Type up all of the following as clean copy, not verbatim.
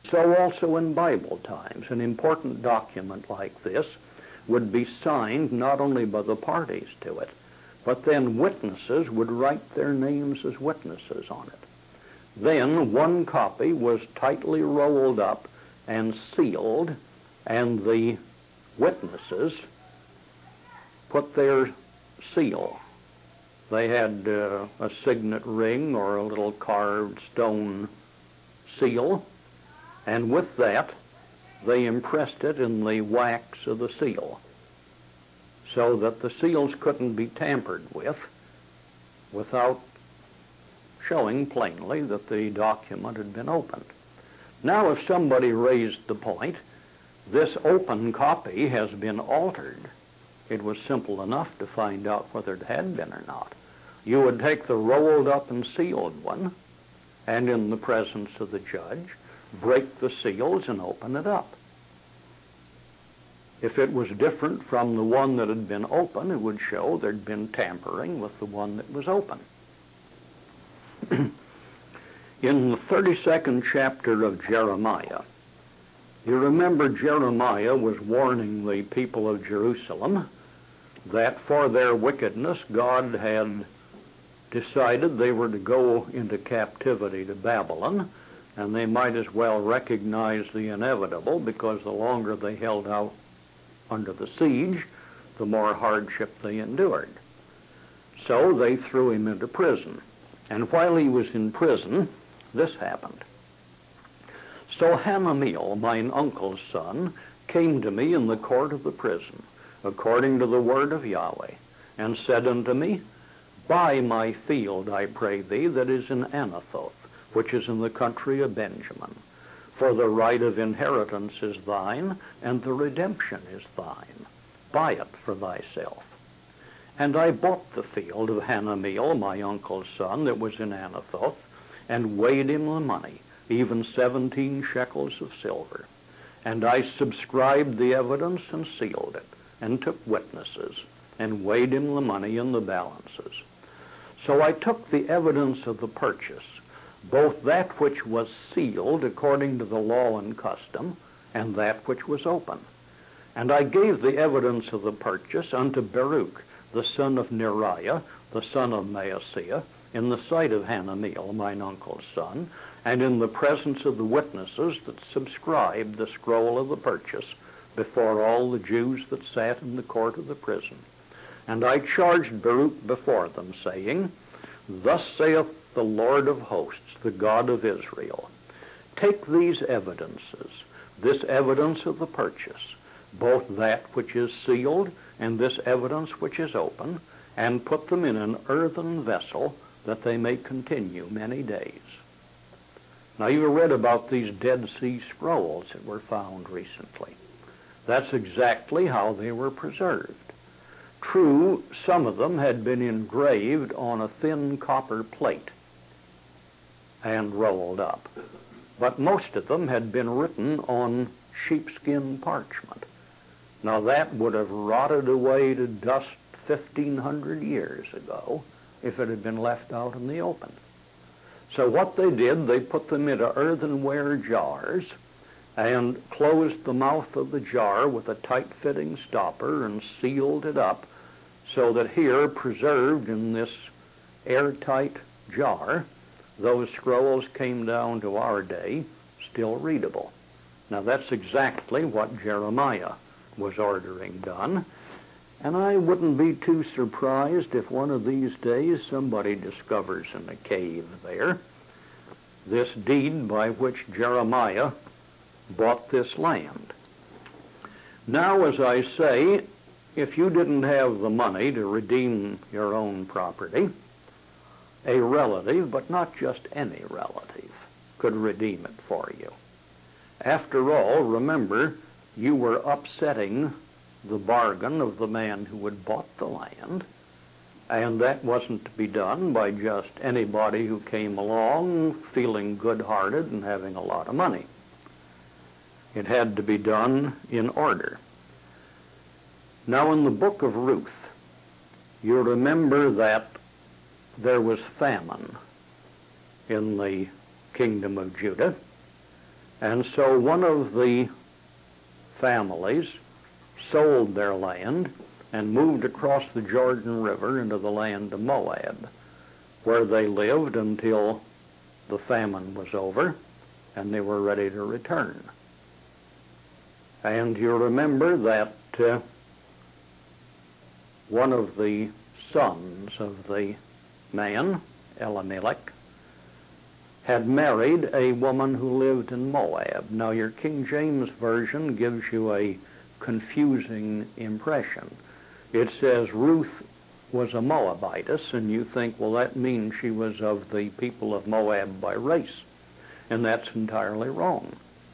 So also in Bible times, an important document like this would be signed not only by the parties to it, but then witnesses would write their names as witnesses on it. Then one copy was tightly rolled up and sealed, and the witnesses put their seal. They had a signet ring or a little carved stone seal, and with that they impressed it in the wax of the seal, so that the seals couldn't be tampered with without showing plainly that the document had been opened. Now, if somebody raised the point, this open copy has been altered, it was simple enough to find out whether it had been or not. You would take the rolled up and sealed one, and in the presence of the judge, break the seals and open it up. If it was different from the one that had been open, it would show there'd been tampering with the one that was open. In the 32nd chapter of Jeremiah, you remember Jeremiah was warning the people of Jerusalem that for their wickedness God had decided they were to go into captivity to Babylon, and they might as well recognize the inevitable, because the longer they held out under the siege, the more hardship they endured. So they threw him into prison. And while he was in prison, this happened. So Hanameel, mine uncle's son, came to me in the court of the prison, according to the word of Yahweh, and said unto me, Buy my field, I pray thee, that is in Anathoth, which is in the country of Benjamin. For the right of inheritance is thine, and the redemption is thine. Buy it for thyself. And I bought the field of Hanameel, my uncle's son, that was in Anathoth, and weighed him the money, even 17 shekels of silver. And I subscribed the evidence and sealed it, and took witnesses, and weighed him the money in the balances. So I took the evidence of the purchase, both that which was sealed according to the law and custom, and that which was open. And I gave the evidence of the purchase unto Baruch, the son of Neriah, the son of Maaseiah, in the sight of Hanameel, mine uncle's son, and in the presence of the witnesses that subscribed the scroll of the purchase, before all the Jews that sat in the court of the prison. And I charged Baruch before them, saying, Thus saith the Lord of hosts, the God of Israel, Take these evidences, this evidence of the purchase, both that which is sealed and this evidence which is open, and put them in an earthen vessel, that they may continue many days. Now, you read about these Dead Sea Scrolls that were found recently. That's exactly how they were preserved. True, some of them had been engraved on a thin copper plate and rolled up, but most of them had been written on sheepskin parchment. Now, that would have rotted away to dust 1,500 years ago if it had been left out in the open. So what they did, they put them into earthenware jars and closed the mouth of the jar with a tight-fitting stopper and sealed it up, so that here, preserved in this airtight jar, those scrolls came down to our day still readable. Now, that's exactly what Jeremiah was ordering done, and I wouldn't be too surprised if one of these days somebody discovers in a cave there this deed by which Jeremiah bought this land. Now, as I say, if you didn't have the money to redeem your own property, a relative, but not just any relative, could redeem it for you. After all, remember, you were upsetting the bargain of the man who had bought the land, and that wasn't to be done by just anybody who came along feeling good-hearted and having a lot of money. It had to be done in order. Now, in the book of Ruth, you remember that there was famine in the kingdom of Judah, And so one of the families sold their land and moved across the Jordan River into the land of Moab, where they lived until the famine was over and they were ready to return. And you remember that one of the sons of the man, Elimelech, had married a woman who lived in Moab. Now, your King James Version gives you a confusing impression. It says Ruth was a Moabitess, and you think, well, that means she was of the people of Moab by race. And that's entirely wrong.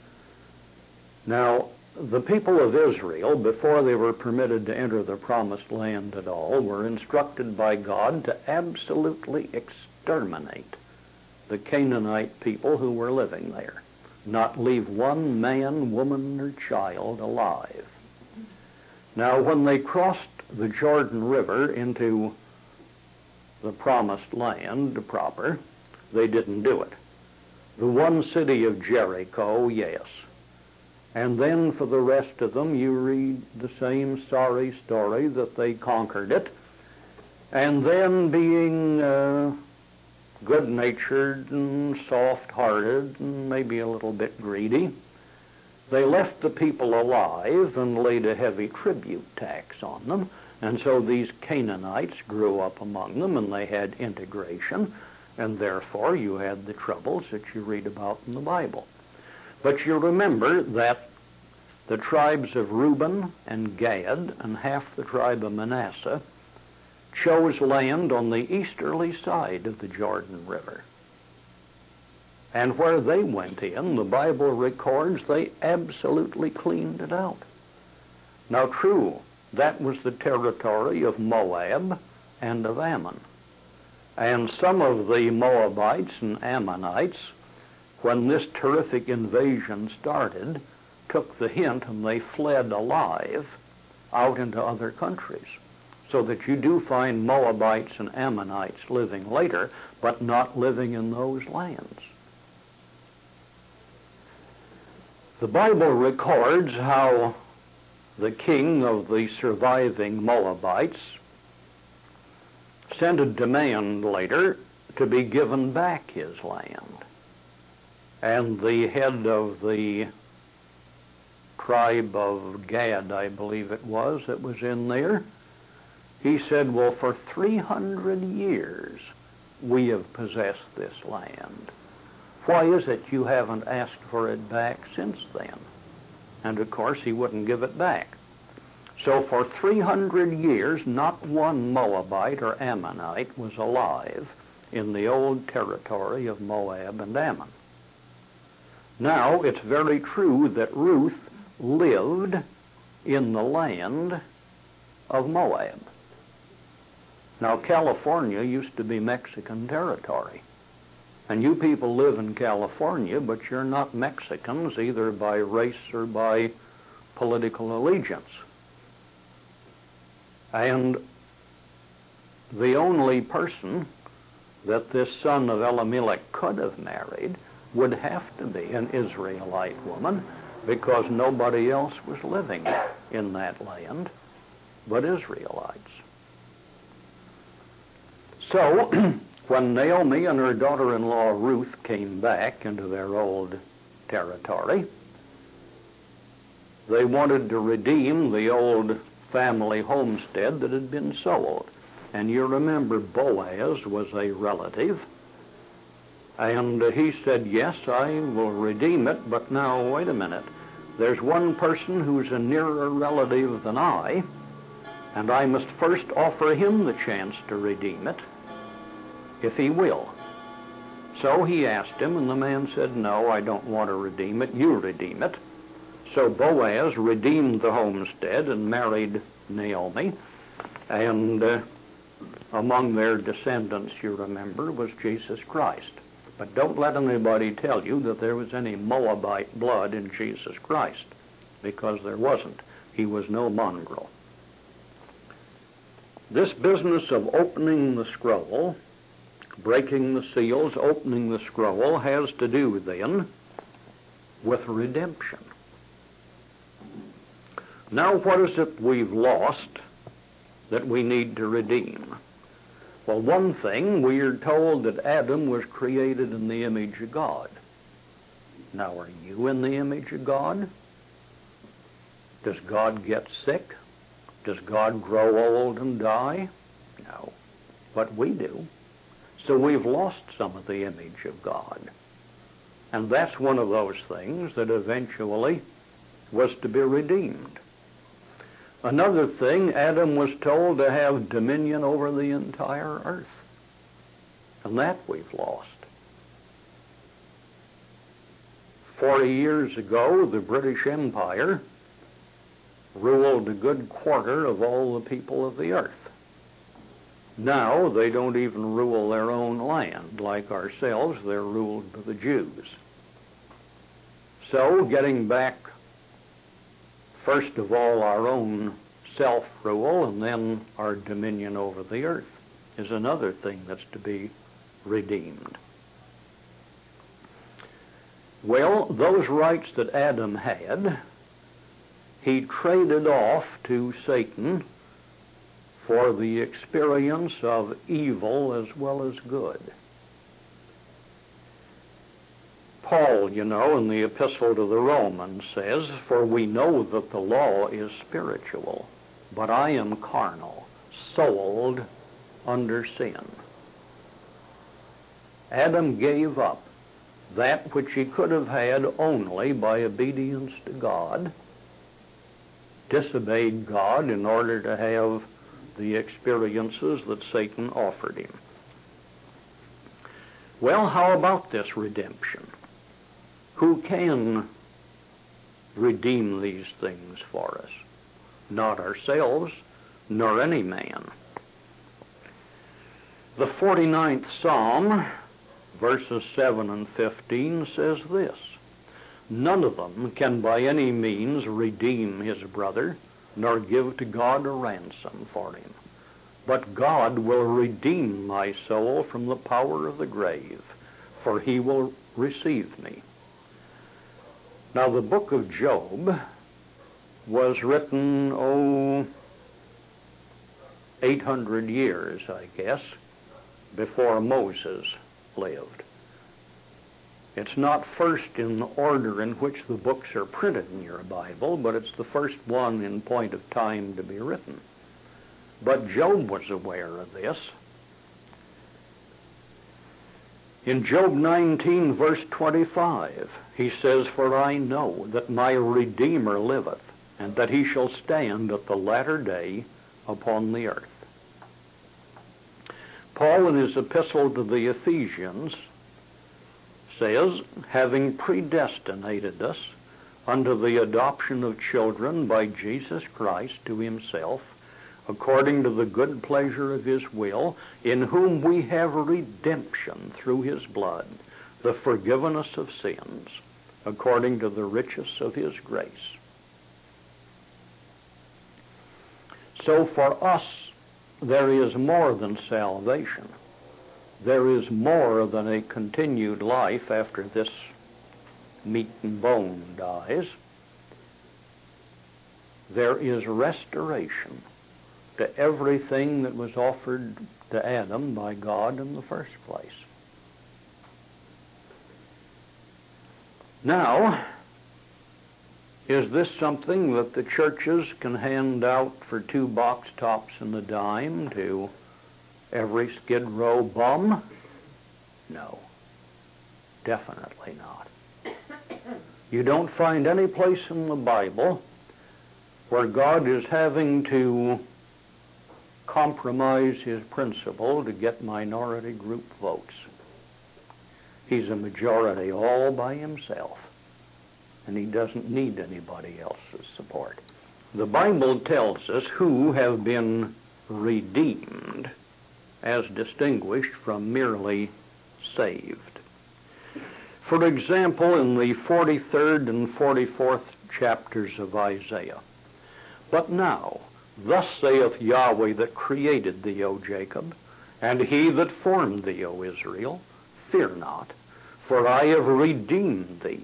Now, the people of Israel, before they were permitted to enter the promised land at all, were instructed by God to absolutely exterminate the Canaanite people who were living there, not leave one man, woman, or child alive. Now, when they crossed the Jordan River into the promised land proper, they didn't do it. The one city of Jericho, yes. And then for the rest of them, you read the same sorry story that they conquered it. And then being good-natured and soft-hearted and maybe a little bit greedy, they left the people alive and laid a heavy tribute tax on them. And so these Canaanites grew up among them, and they had integration, and therefore you had the troubles that you read about in the Bible. But you remember that the tribes of Reuben and Gad and half the tribe of Manasseh chose land on the easterly side of the Jordan River. And where they went in, the Bible records they absolutely cleaned it out. Now, true, that was the territory of Moab and of Ammon. And some of the Moabites and Ammonites, when this terrific invasion started, took the hint and they fled alive out into other countries. So that you do find Moabites and Ammonites living later, but not living in those lands. The Bible records how the king of the surviving Moabites sent a demand later to be given back his land. And the head of the tribe of Gad, I believe it was, that was in there, he said, well, for 300 years we have possessed this land. Why is it you haven't asked for it back since then? And of course he wouldn't give it back. So for 300 years, not one Moabite or Ammonite was alive in the old territory of Moab and Ammon. Now, it's very true that Ruth lived in the land of Moab. Now, California used to be Mexican territory. And you people live in California, but you're not Mexicans either by race or by political allegiance. And the only person that this son of Elimelech could have married would have to be an Israelite woman, because nobody else was living in that land but Israelites. So, when Naomi and her daughter-in-law Ruth came back into their old territory, they wanted to redeem the old family homestead that had been sold. And you remember Boaz was a relative, and he said, yes, I will redeem it, but now wait a minute. There's one person who's a nearer relative than I, and I must first offer him the chance to redeem it, if he will. So he asked him, and the man said, no, I don't want to redeem it, you redeem it. So Boaz redeemed the homestead and married Naomi, and among their descendants, you remember, was Jesus Christ. But don't let anybody tell you that there was any Moabite blood in Jesus Christ, because there wasn't. He was no mongrel. This business of opening the scroll, breaking the seals, opening the scroll, has to do then with redemption. Now, what is it we've lost that we need to redeem? Well, one thing, we are told that Adam was created in the image of God. Now, are you in the image of God? Does God get sick? Does God grow old and die? No, but we do. So we've lost some of the image of God. And that's one of those things that eventually was to be redeemed. Another thing, Adam was told to have dominion over the entire earth. And that we've lost. 40 years ago, the British Empire ruled a good quarter of all the people of the earth. Now, they don't even rule their own land. Like ourselves, they're ruled by the Jews. So, getting back, first of all, our own self-rule and then our dominion over the earth is another thing that's to be redeemed. Well, those rights that Adam had, he traded off to Satan for the experience of evil as well as good. Paul, in the Epistle to the Romans says, "For we know that the law is spiritual, but I am carnal, sold under sin." Adam gave up that which he could have had only by obedience to God, disobeyed God in order to have the experiences that Satan offered him. Well, how about this redemption? Who can redeem these things for us? Not ourselves, nor any man. The 49th Psalm, verses 7 and 15, says this: "None of them can by any means redeem his brother, nor give to God a ransom for him. But God will redeem my soul from the power of the grave, for he will receive me." Now, the book of Job was written, 800 years, I guess, before Moses lived. It's not first in the order in which the books are printed in your Bible, but it's the first one in point of time to be written. But Job was aware of this. In Job 19, verse 25, he says, "For I know that my Redeemer liveth, and that he shall stand at the latter day upon the earth." Paul, in his epistle to the Ephesians, says, "Having predestinated us unto the adoption of children by Jesus Christ to himself, according to the good pleasure of his will, in whom we have redemption through his blood, the forgiveness of sins, according to the riches of his grace." So for us, there is more than salvation. There is more than a continued life after this meat and bone dies. There is restoration to everything that was offered to Adam by God in the first place. Now, is this something that the churches can hand out for 2 box tops and a dime to every Skid Row bum? No, definitely not. You don't find any place in the Bible where God is having to compromise his principle to get minority group votes. He's a majority all by himself, and he doesn't need anybody else's support. The Bible tells us who have been redeemed, as distinguished from merely saved. For example, in the 43rd and 44th chapters of Isaiah, "But now, thus saith Yahweh that created thee, O Jacob, and he that formed thee, O Israel, fear not, for I have redeemed thee.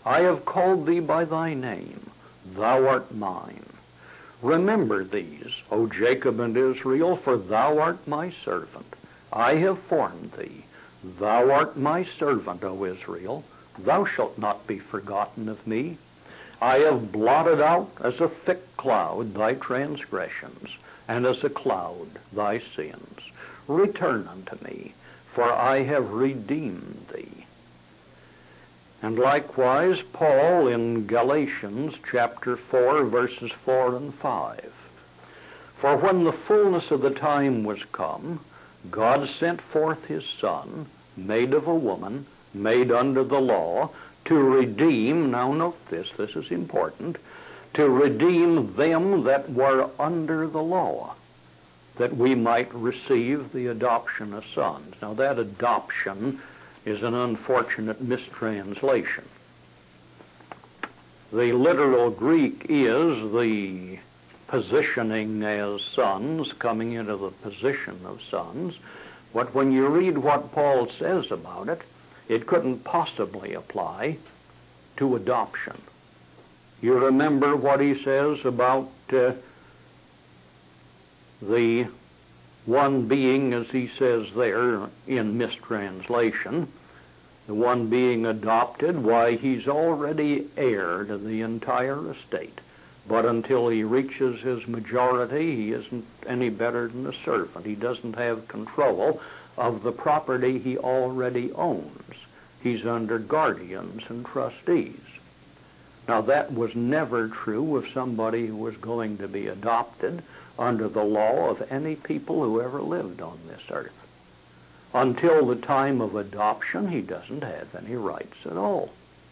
I have called thee by thy name. Thou art mine. Remember these, O Jacob and Israel, for thou art my servant. I have formed thee. Thou art my servant, O Israel. Thou shalt not be forgotten of me. I have blotted out as a thick cloud thy transgressions, and as a cloud thy sins. Return unto me, for I have redeemed thee. And likewise Paul in Galatians chapter 4, verses 4 and 5. For when the fullness of the time was come, God sent forth his Son, made of a woman, made under the law, to redeem, now note this is important, to redeem them that were under the law, that we might receive the adoption of sons. Now that adoption is an unfortunate mistranslation. The literal Greek is the positioning as sons, coming into the position of sons. But when you read what Paul says about it, it couldn't possibly apply to adoption. You remember what he says about the one being, as he says there in mistranslation, the one being adopted, why, he's already heir to the entire estate. But until he reaches his majority, he isn't any better than a servant. He doesn't have control of the property he already owns. He's under guardians and trustees. Now that was never true of somebody who was going to be adopted under the law of any people who ever lived on this earth. Until the time of adoption, he doesn't have any rights at all.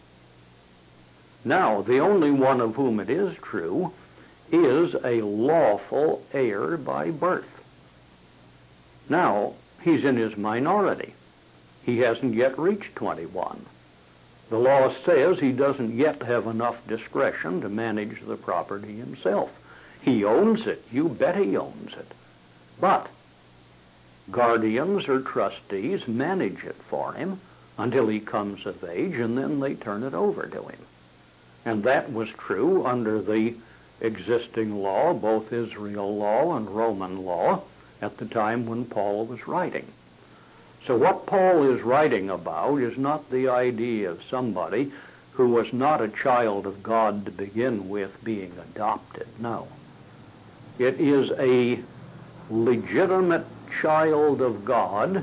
Now, the only one of whom it is true is a lawful heir by birth. Now, he's in his minority. He hasn't yet reached 21. The law says he doesn't yet have enough discretion to manage the property himself. He owns it. You bet he owns it. But guardians or trustees manage it for him until he comes of age, and then they turn it over to him. And that was true under the existing law, both Israel law and Roman law, at the time when Paul was writing. So what Paul is writing about is not the idea of somebody who was not a child of God to begin with being adopted. No. It is a legitimate child of God,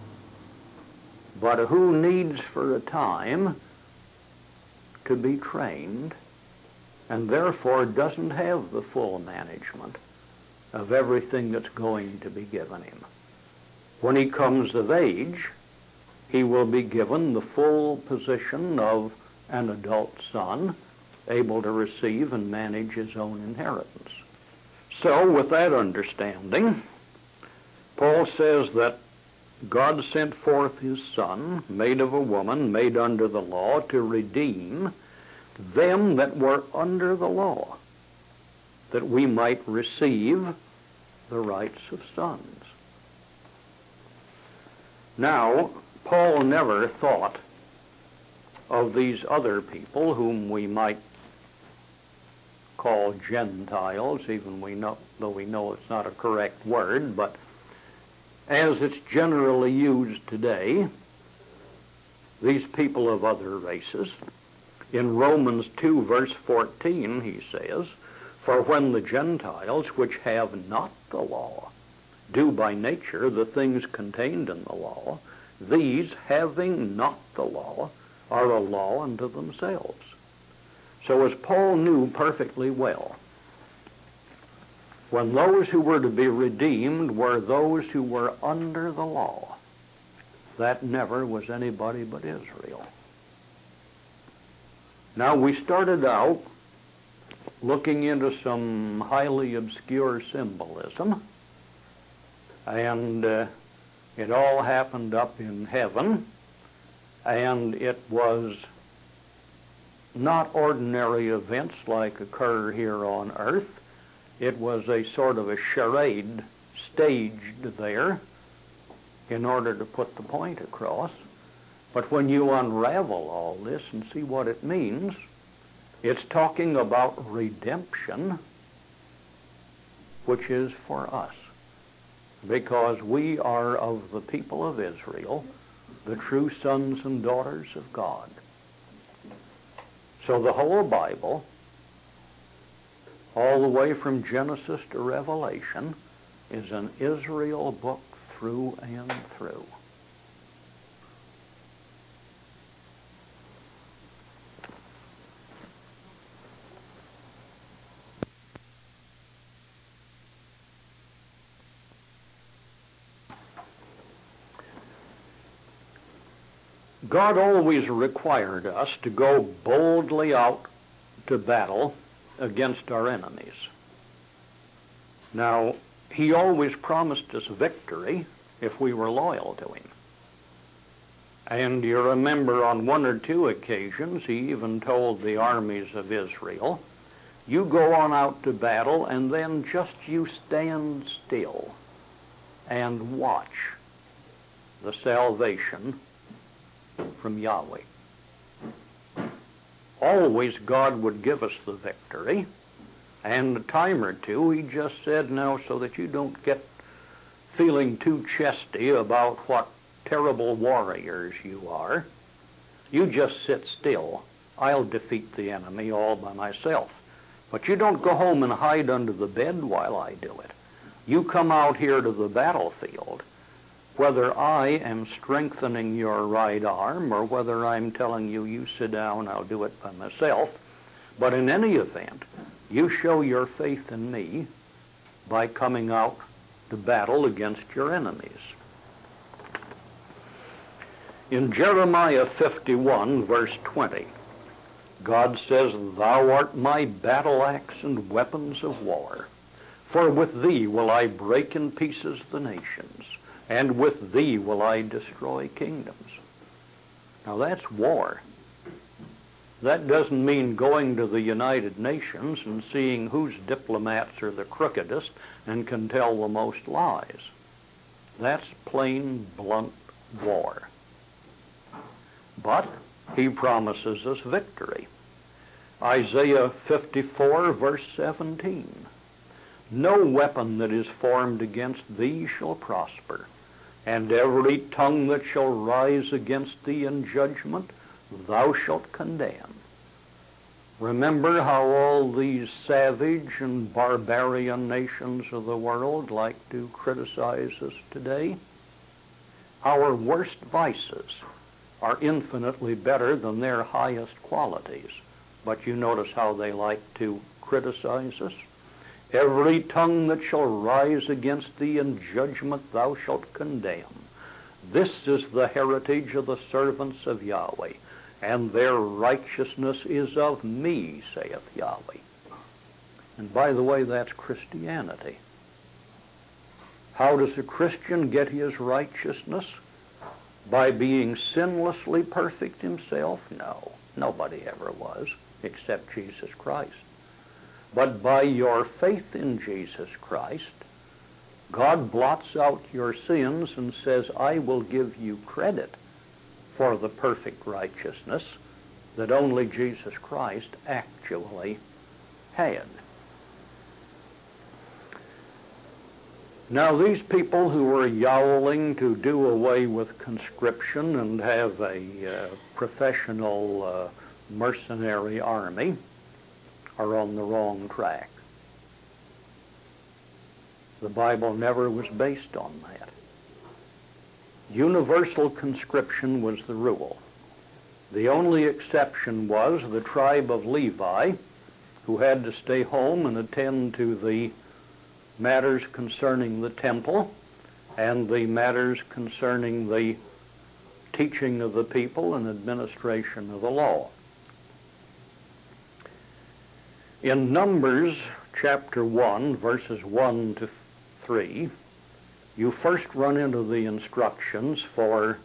but who needs for a time to be trained, and therefore doesn't have the full management of everything that's going to be given him. When he comes of age, he will be given the full position of an adult son, able to receive and manage his own inheritance. So, with that understanding, Paul says that God sent forth his Son, made of a woman, made under the law, to redeem them that were under the law, that we might receive the rights of sons. Now, Paul never thought of these other people whom we might call Gentiles, though we know it's not a correct word, but as it's generally used today, these people of other races. In Romans 2, verse 14, he says, For when the Gentiles, which have not the law, do by nature the things contained in the law, these, having not the law, are a law unto themselves. So as Paul knew perfectly well, when those who were to be redeemed were those who were under the law, that never was anybody but Israel. Now, we started out looking into some highly obscure symbolism, and it all happened up in heaven, and it was not ordinary events like occur here on earth. It was a sort of a charade staged there in order to put the point across. But when you unravel all this and see what it means, it's talking about redemption, which is for us, because we are of the people of Israel, the true sons and daughters of God. So the whole Bible, all the way from Genesis to Revelation, is an Israel book through and through. God always required us to go boldly out to battle against our enemies. Now, He always promised us victory if we were loyal to Him. And you remember on one or two occasions, He even told the armies of Israel, you go on out to battle and then just you stand still and watch the salvation from Yahweh. Always God would give us the victory, and a time or two He just said, now, so that you don't get feeling too chesty about what terrible warriors you are, you just sit still. I'll defeat the enemy all by myself. But you don't go home and hide under the bed while I do it. You come out here to the battlefield. Whether I am strengthening your right arm or whether I'm telling you, you sit down, I'll do it by myself. But in any event, you show your faith in me by coming out to battle against your enemies. In Jeremiah 51, verse 20, God says, thou art my battle axe and weapons of war. For with thee will I break in pieces the nations, and with thee will I destroy kingdoms. Now that's war. That doesn't mean going to the United Nations and seeing whose diplomats are the crookedest and can tell the most lies. That's plain, blunt war. But He promises us victory. Isaiah 54, verse 17. No weapon that is formed against thee shall prosper, and every tongue that shall rise against thee in judgment thou shalt condemn. Remember how all these savage and barbarian nations of the world like to criticize us today? Our worst vices are infinitely better than their highest qualities. But you notice how they like to criticize us? Every tongue that shall rise against thee in judgment thou shalt condemn. This is the heritage of the servants of Yahweh, and their righteousness is of me, saith Yahweh. And by the way, that's Christianity. How does a Christian get his righteousness? By being sinlessly perfect himself? No, nobody ever was, except Jesus Christ. But by your faith in Jesus Christ, God blots out your sins and says, I will give you credit for the perfect righteousness that only Jesus Christ actually had. Now, these people who were yowling to do away with conscription and have a professional mercenary army are on the wrong track. The Bible never was based on that. Universal conscription was the rule. The only exception was the tribe of Levi, who had to stay home and attend to the matters concerning the temple and the matters concerning the teaching of the people and administration of the law. In Numbers chapter 1, verses 1 to 3, you first run into the instructions for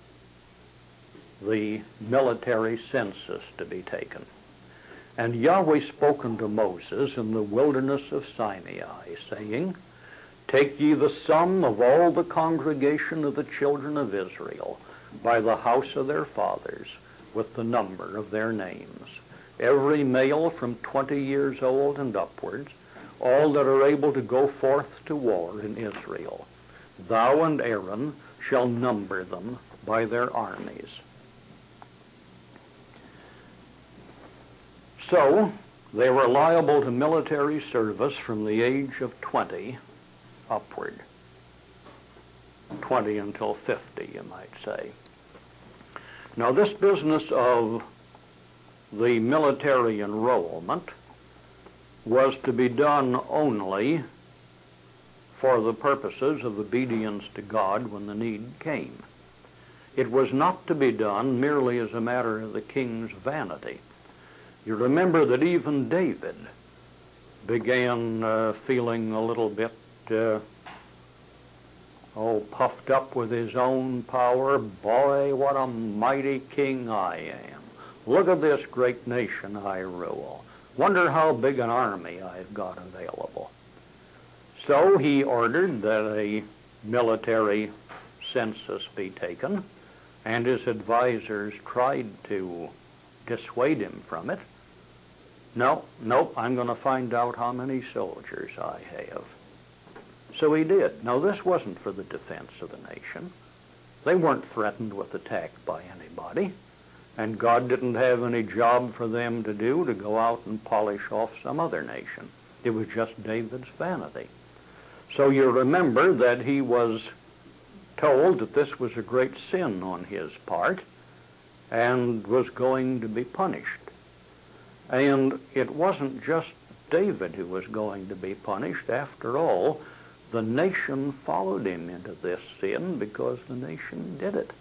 the military census to be taken. And Yahweh spoke unto Moses in the wilderness of Sinai, saying, Take ye the sum of all the congregation of the children of Israel, by the house of their fathers, with the number of their names, every male from 20 years old and upwards, all that are able to go forth to war in Israel. Thou and Aaron shall number them by their armies. So they were liable to military service from the age of 20 upward. 20 until 50, you might say. Now, this business of the military enrollment was to be done only for the purposes of obedience to God when the need came. It was not to be done merely as a matter of the king's vanity. You remember that even David began feeling a little bit puffed up with his own power. Boy, what a mighty king I am. Look at this great nation I rule. Wonder how big an army I've got available. So he ordered that a military census be taken, and his advisors tried to dissuade him from it. Nope, I'm going to find out how many soldiers I have. So he did. Now, this wasn't for the defense of the nation. They weren't threatened with attack by anybody, and God didn't have any job for them to do to go out and polish off some other nation. It was just David's vanity. So you remember that he was told that this was a great sin on his part and was going to be punished. And it wasn't just David who was going to be punished. After all, the nation followed him into this sin because the nation did it.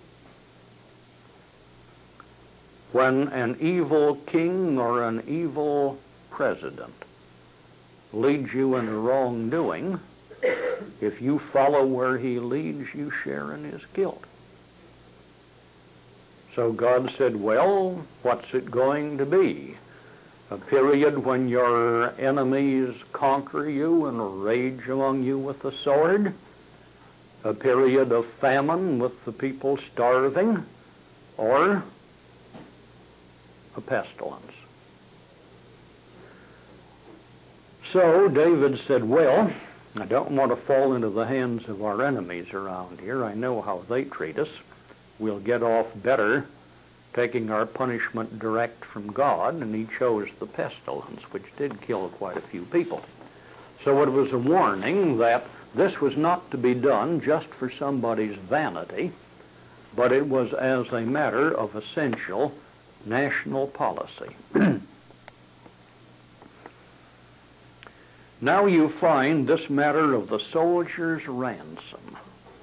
When an evil king or an evil president leads you into wrongdoing, if you follow where he leads, you share in his guilt. So God said, well, what's it going to be? A period when your enemies conquer you and rage among you with the sword? A period of famine with the people starving? Or a pestilence? So David said, well, I don't want to fall into the hands of our enemies around here. I know how they treat us. We'll get off better taking our punishment direct from God, and he chose the pestilence, which did kill quite a few people. So it was a warning that this was not to be done just for somebody's vanity, but it was as a matter of essential national policy. Now you find this matter of the soldier's ransom.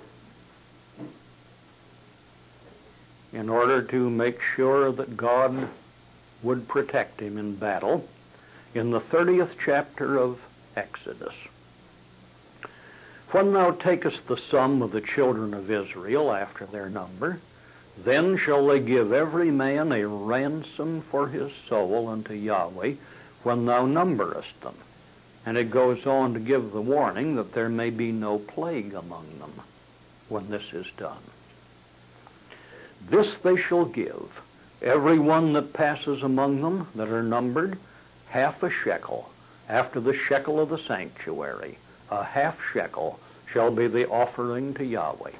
In order to make sure that God would protect him in battle, in the 30th chapter of Exodus. When thou takest the sum of the children of Israel after their number, then shall they give every man a ransom for his soul unto Yahweh when thou numberest them. And it goes on to give the warning that there may be no plague among them when this is done. This they shall give, every one that passes among them that are numbered, half a shekel, after the shekel of the sanctuary. A half shekel shall be the offering to Yahweh.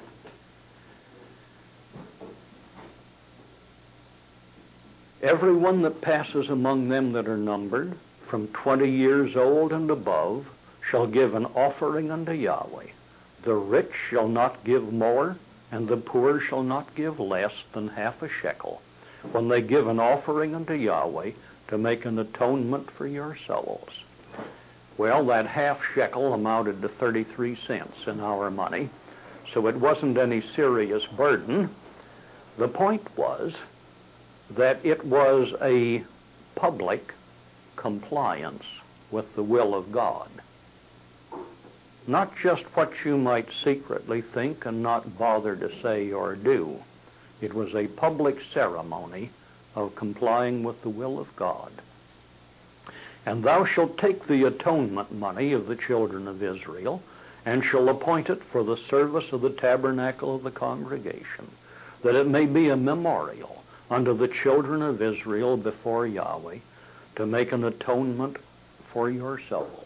Every one that passes among them that are numbered, from 20 years old and above, shall give an offering unto Yahweh. The rich shall not give more, and the poor shall not give less than half a shekel, when they give an offering unto Yahweh to make an atonement for your souls. Well, that half shekel amounted to 33 cents in our money, so it wasn't any serious burden. The point was that it was a public compliance with the will of God. Not just what you might secretly think and not bother to say or do. It was a public ceremony of complying with the will of God. And thou shalt take the atonement money of the children of Israel, and shall appoint it for the service of the tabernacle of the congregation. that it may be a memorial unto the children of Israel before Yahweh, to make an atonement for your souls.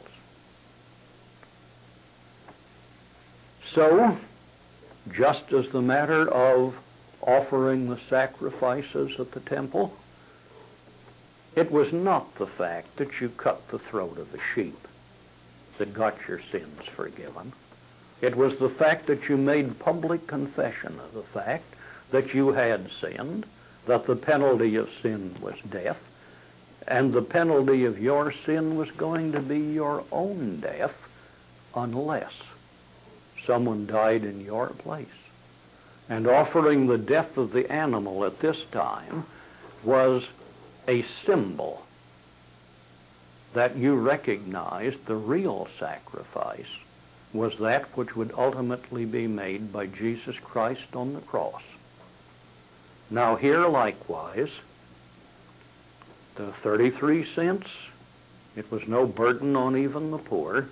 So, just as the matter of offering the sacrifices at the temple, it was not the fact that you cut the throat of the sheep that got your sins forgiven. It was the fact that you made public confession of the fact that you had sinned, that the penalty of sin was death, and the penalty of your sin was going to be your own death unless someone died in your place. And offering the death of the animal at this time was a symbol that you recognized the real sacrifice was that which would ultimately be made by Jesus Christ on the cross. Now here likewise, the 33 cents, it was no burden on even the poor,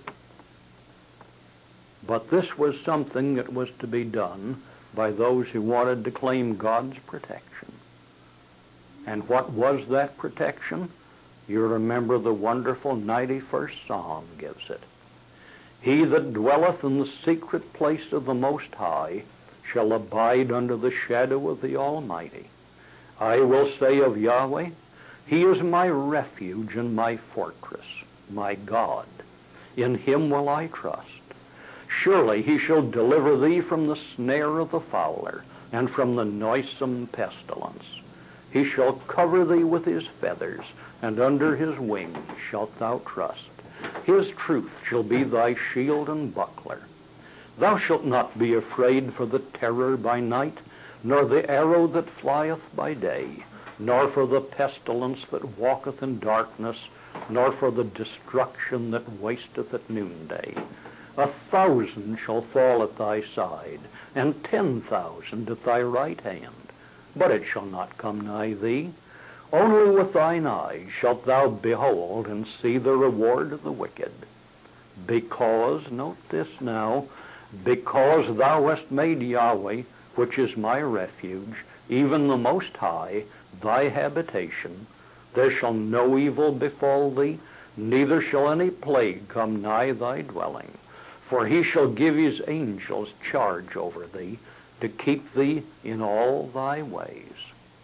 but this was something that was to be done by those who wanted to claim God's protection. And what was that protection? You remember the wonderful 91st Psalm gives it. He that dwelleth in the secret place of the Most High shall abide under the shadow of the Almighty. I will say of Yahweh, He is my refuge and my fortress, my God. In Him will I trust. Surely He shall deliver thee from the snare of the fowler, and from the noisome pestilence. He shall cover thee with His feathers, and under His wings shalt thou trust. His truth shall be thy shield and buckler. Thou shalt not be afraid for the terror by night, nor the arrow that flieth by day, nor for the pestilence that walketh in darkness, nor for the destruction that wasteth at noonday. 1,000 shall fall at thy side, and 10,000 at thy right hand, but it shall not come nigh thee. Only with thine eyes shalt thou behold and see the reward of the wicked. Because, note this now, because thou hast made Yahweh, which is my refuge, even the Most High, thy habitation, there shall no evil befall thee, neither shall any plague come nigh thy dwelling. For He shall give His angels charge over thee, to keep thee in all thy ways.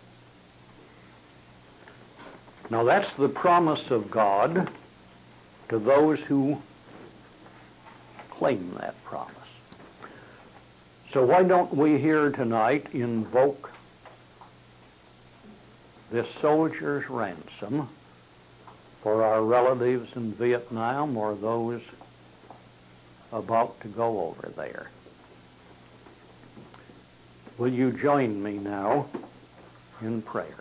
Now that's the promise of God to those who claim that promise. So why don't we here tonight invoke this soldier's ransom for our relatives in Vietnam or those about to go over there? Will you join me now in prayer?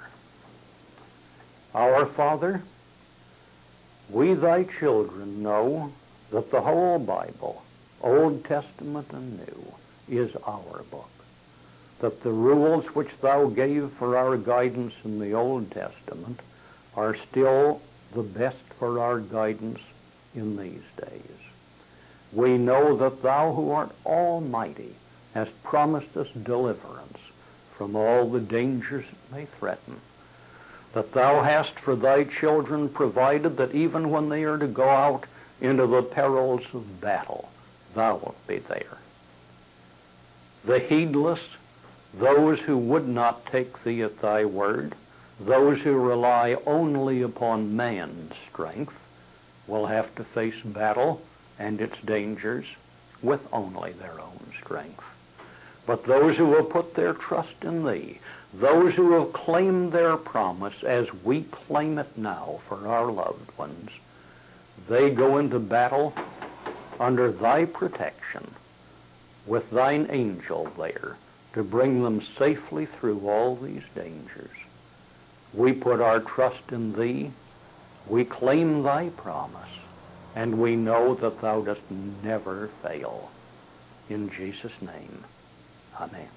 Our Father, we thy children know that the whole Bible, Old Testament and New, is our book. That the rules which thou gave for our guidance in the Old Testament are still the best for our guidance in these days. We know that thou who art almighty hast promised us deliverance from all the dangers that may threaten. That thou hast for thy children provided that even when they are to go out into the perils of battle, thou wilt be there. The heedless, those who would not take thee at thy word, those who rely only upon man's strength, will have to face battle and its dangers with only their own strength. But those who will put their trust in thee, those who have claimed their promise as we claim it now for our loved ones, they go into battle under thy protection, with thine angel there to bring them safely through all these dangers. We put our trust in thee, we claim thy promise, and we know that thou dost never fail. In Jesus' name, amen.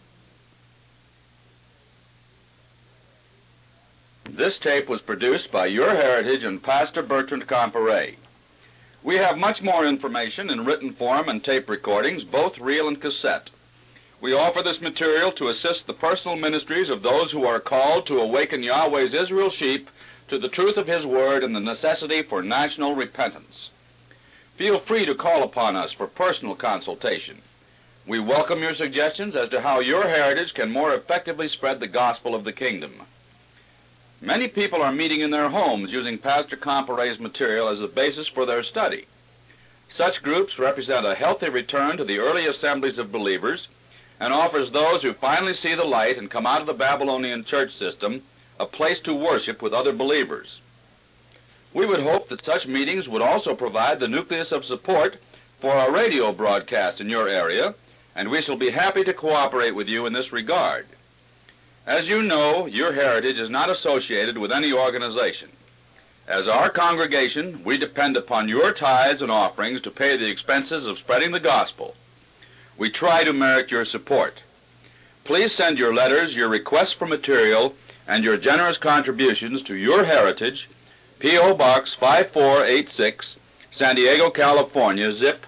This tape was produced by Your Heritage and Pastor Bertrand Comparet. We have much more information in written form and tape recordings, both reel and cassette. We offer this material to assist the personal ministries of those who are called to awaken Yahweh's Israel sheep to the truth of His Word and the necessity for national repentance. Feel free to call upon us for personal consultation. We welcome your suggestions as to how your heritage can more effectively spread the gospel of the kingdom. Many people are meeting in their homes using Pastor Comparet's material as a basis for their study. Such groups represent a healthy return to the early assemblies of believers and offers those who finally see the light and come out of the Babylonian church system a place to worship with other believers. We would hope that such meetings would also provide the nucleus of support for a radio broadcast in your area, and we shall be happy to cooperate with you in this regard. As you know, your heritage is not associated with any organization. As our congregation, we depend upon your tithes and offerings to pay the expenses of spreading the gospel. We try to merit your support. Please send your letters, your requests for material, and your generous contributions to Your Heritage, P.O. Box 5486, San Diego, California, zip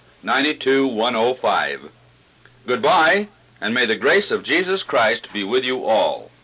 92105. Goodbye, and may the grace of Jesus Christ be with you all.